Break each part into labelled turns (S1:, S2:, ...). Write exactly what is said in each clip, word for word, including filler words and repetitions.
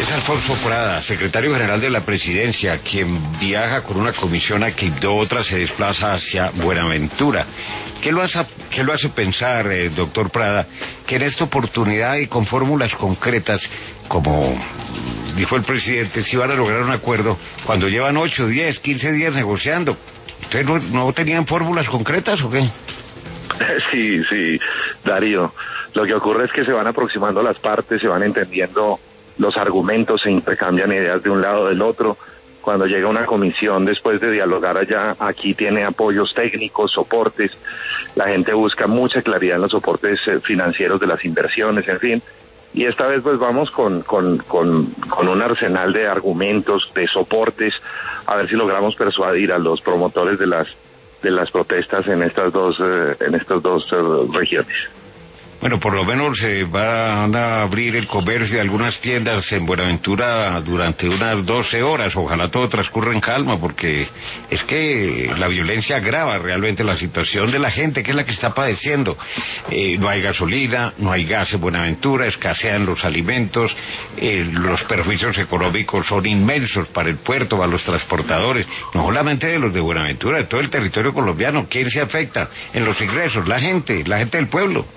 S1: Es Alfonso Prada, secretario general de la Presidencia, quien viaja con una comisión a Quibdó, otra se desplaza hacia Buenaventura. ¿Qué lo hace, qué lo hace pensar, eh, doctor Prada, que en esta oportunidad y con fórmulas concretas, como dijo el presidente, si van a lograr un acuerdo cuando llevan ocho, diez, quince días negociando? ¿Ustedes no, no tenían fórmulas concretas o qué?
S2: Sí, sí, Darío. Lo que ocurre es que se van aproximando las partes, se van entendiendo los argumentos, se intercambian ideas de un lado o del otro. Cuando llega una comisión, después de dialogar allá, aquí tiene apoyos técnicos, soportes. La gente busca mucha claridad en los soportes financieros de las inversiones, en fin. Y esta vez pues vamos con, con, con, con un arsenal de argumentos, de soportes, a ver si logramos persuadir a los promotores de las de las protestas en estas dos eh, en estas dos eh, regiones.
S1: Bueno, por lo menos se eh, van a abrir el comercio de algunas tiendas en Buenaventura durante unas doce horas. Ojalá todo transcurra en calma, porque es que la violencia agrava realmente la situación de la gente, que es la que está padeciendo. Eh, no hay gasolina, no hay gas en Buenaventura, escasean los alimentos, eh, los perjuicios económicos son inmensos para el puerto, para los transportadores, no solamente de los de Buenaventura, de todo el territorio colombiano. ¿Quién se afecta en los ingresos? La gente, la gente del pueblo.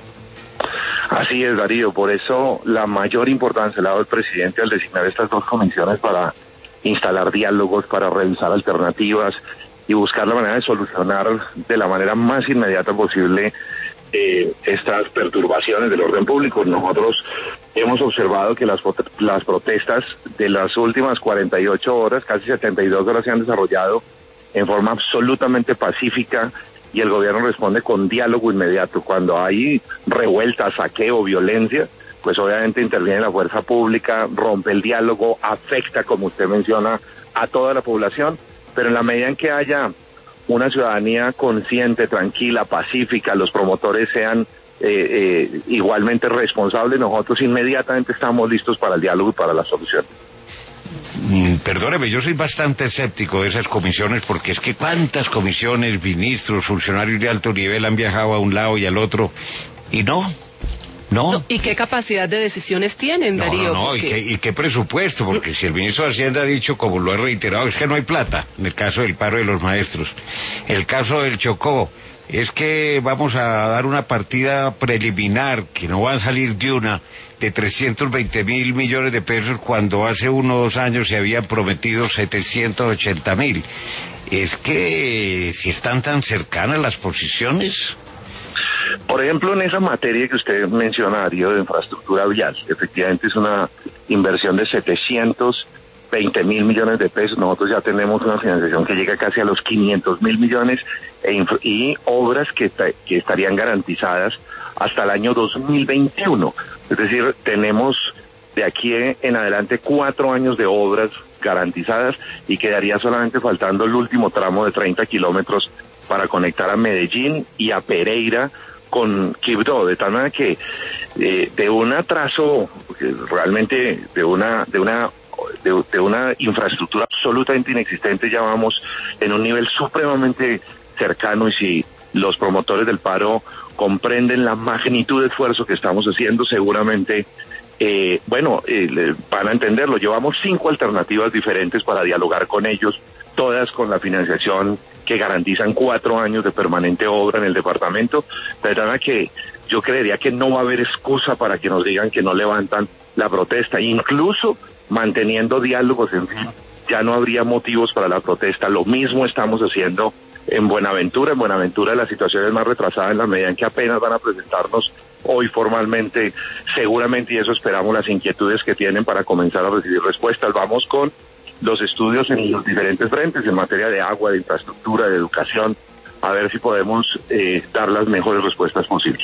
S2: Así es, Darío, por eso la mayor importancia le ha dado el presidente al designar estas dos comisiones para instalar diálogos, para revisar alternativas y buscar la manera de solucionar de la manera más inmediata posible eh, estas perturbaciones del orden público. Nosotros hemos observado que las, las protestas de las últimas cuarenta y ocho horas, casi setenta y dos horas, se han desarrollado en forma absolutamente pacífica, y el gobierno responde con diálogo inmediato. Cuando hay revuelta, saqueo, violencia, pues obviamente interviene la fuerza pública, rompe el diálogo, afecta, como usted menciona, a toda la población, pero en la medida en que haya una ciudadanía consciente, tranquila, pacífica, los promotores sean eh, eh, igualmente responsables, nosotros inmediatamente estamos listos para el diálogo y para la solución.
S1: Perdóneme, yo soy bastante escéptico de esas comisiones, porque es que cuántas comisiones, ministros, funcionarios de alto nivel han viajado a un lado y al otro, y no, no. no
S3: ¿Y qué capacidad de decisiones tienen,
S1: no,
S3: Darío?
S1: No, no, porque... ¿Y, qué, y qué presupuesto, porque si el ministro de Hacienda ha dicho, como lo ha reiterado, es que no hay plata, en el caso del paro de los maestros, el caso del Chocó, es que vamos a dar una partida preliminar, que no va a salir de una, de trescientos veinte mil millones de pesos, cuando hace uno o dos años se habían prometido setecientos ochenta mil. Es que si están tan cercanas las posiciones.
S2: Por ejemplo, en esa materia que usted menciona, Darío, de infraestructura vial, efectivamente es una inversión de setecientos veinte mil millones de pesos. Nosotros ya tenemos una financiación que llega casi a los quinientos mil millones e infra- y obras que, ta- que estarían garantizadas hasta el año dos mil veintiuno. Es decir, tenemos de aquí en adelante cuatro años de obras garantizadas y quedaría solamente faltando el último tramo de treinta kilómetros para conectar a Medellín y a Pereira con Quibdó, de tal manera que eh, de un atraso, realmente de una de una De, de una infraestructura absolutamente inexistente, ya vamos en un nivel supremamente cercano, y si los promotores del paro comprenden la magnitud de esfuerzo que estamos haciendo, seguramente, eh, bueno, eh, van a entenderlo. Llevamos cinco alternativas diferentes para dialogar con ellos, todas con la financiación que garantizan cuatro años de permanente obra en el departamento, de verdad que yo creería que no va a haber excusa para que nos digan que no levantan la protesta, incluso manteniendo diálogos, en fin, ya no habría motivos para la protesta. Lo mismo estamos haciendo en Buenaventura. En Buenaventura la situación es más retrasada en la medida en que apenas van a presentarnos hoy formalmente, seguramente, y eso esperamos, las inquietudes que tienen para comenzar a recibir respuestas. Vamos con los estudios en los diferentes frentes, en materia de agua, de infraestructura, de educación, a ver si podemos eh, dar las mejores respuestas posibles.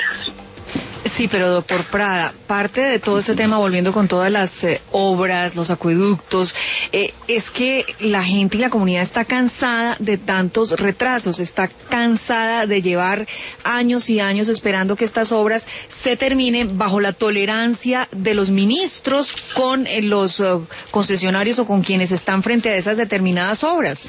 S3: Sí, pero doctor Prada, parte de todo este tema, volviendo con todas las eh, obras, los acueductos, eh, es que la gente y la comunidad está cansada de tantos retrasos, está cansada de llevar años y años esperando que estas obras se terminen bajo la tolerancia de los ministros con eh, los uh, concesionarios o con quienes están frente a esas determinadas obras.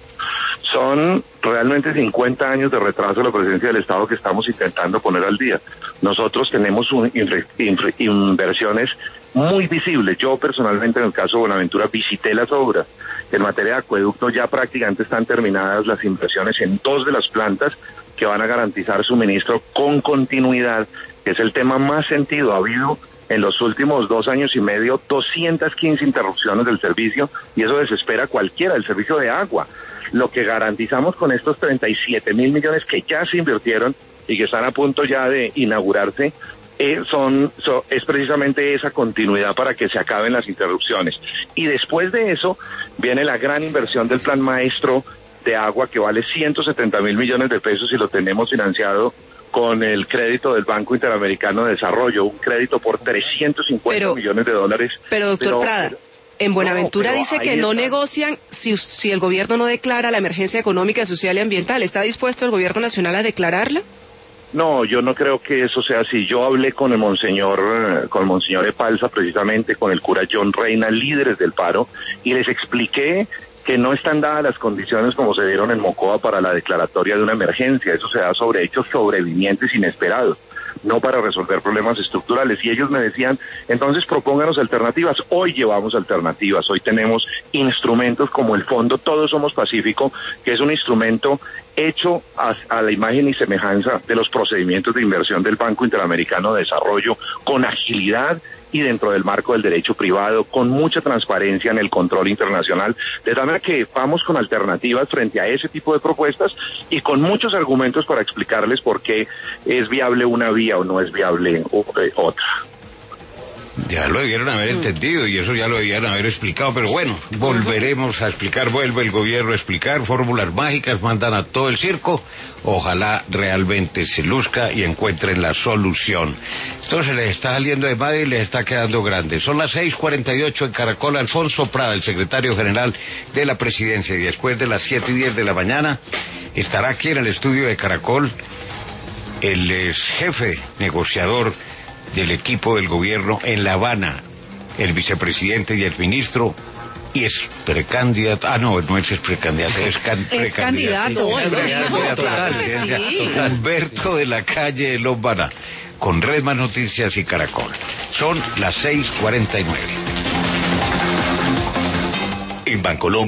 S2: Son realmente cincuenta años de retraso de la presidencia del Estado que estamos intentando poner al día. Nosotros tenemos un, infra, infra, inversiones muy visibles. Yo personalmente, en el caso de Buenaventura, visité las obras. En materia de acueducto ya prácticamente están terminadas las inversiones en dos de las plantas que van a garantizar suministro con continuidad, que es el tema más sentido. Ha habido en los últimos dos años y medio doscientas quince interrupciones del servicio, y eso desespera a cualquiera, el servicio de agua. Lo que garantizamos con estos treinta y siete mil millones que ya se invirtieron y que están a punto ya de inaugurarse, eh, son, son es precisamente esa continuidad para que se acaben las interrupciones. Y después de eso viene la gran inversión del Plan Maestro de Agua, que vale ciento setenta mil millones de pesos, y lo tenemos financiado con el crédito del Banco Interamericano de Desarrollo, un crédito por trescientos cincuenta
S4: pero,
S2: millones de dólares.
S4: Pero, doctor
S2: pero,
S4: Prada,
S2: pero,
S4: en Buenaventura
S2: no,
S4: dice que
S2: está.
S4: no negocian si, si el gobierno no declara la emergencia económica, social y ambiental. ¿Está dispuesto el gobierno nacional a declararla?
S2: No, yo no creo que eso sea así. Yo hablé con el monseñor, con el monseñor Epalza, precisamente con el cura John Reina, líderes del paro, y les expliqué que no están dadas las condiciones como se dieron en Mocoa para la declaratoria de una emergencia. Eso se da sobre hechos sobrevinientes inesperados, no para resolver problemas estructurales. Y ellos me decían, entonces propónganos alternativas. Hoy llevamos alternativas, hoy tenemos instrumentos como el Fondo Todos Somos Pacífico, que es un instrumento hecho a, a la imagen y semejanza de los procedimientos de inversión del Banco Interamericano de Desarrollo, con agilidad y dentro del marco del derecho privado, con mucha transparencia en el control internacional, de tal manera que vamos con alternativas frente a ese tipo de propuestas y con muchos argumentos para explicarles por qué es viable una vía o no es viable otra.
S1: Ya lo debieron haber entendido y eso ya lo debieron haber explicado, pero bueno, volveremos a explicar, vuelve el gobierno a explicar, fórmulas mágicas, mandan a todo el circo, ojalá realmente se luzca y encuentren la solución. Entonces les está saliendo de madre y les está quedando grande. Son las seis cuarenta y ocho en Caracol. Alfonso Prada, el secretario general de la presidencia, y después de las siete y diez de la mañana estará aquí en el estudio de Caracol el ex jefe negociador del equipo del gobierno en La Habana, el vicepresidente y el ministro, y es precandidato, ah no, no es precandidato, es, can,
S3: es candidato,
S1: precandidato,
S3: claro
S1: a la
S3: que sí.
S1: Humberto de la Calle Lombana, con Red Más Noticias y Caracol. Son las seis cuarenta y nueve. En Bancolombia.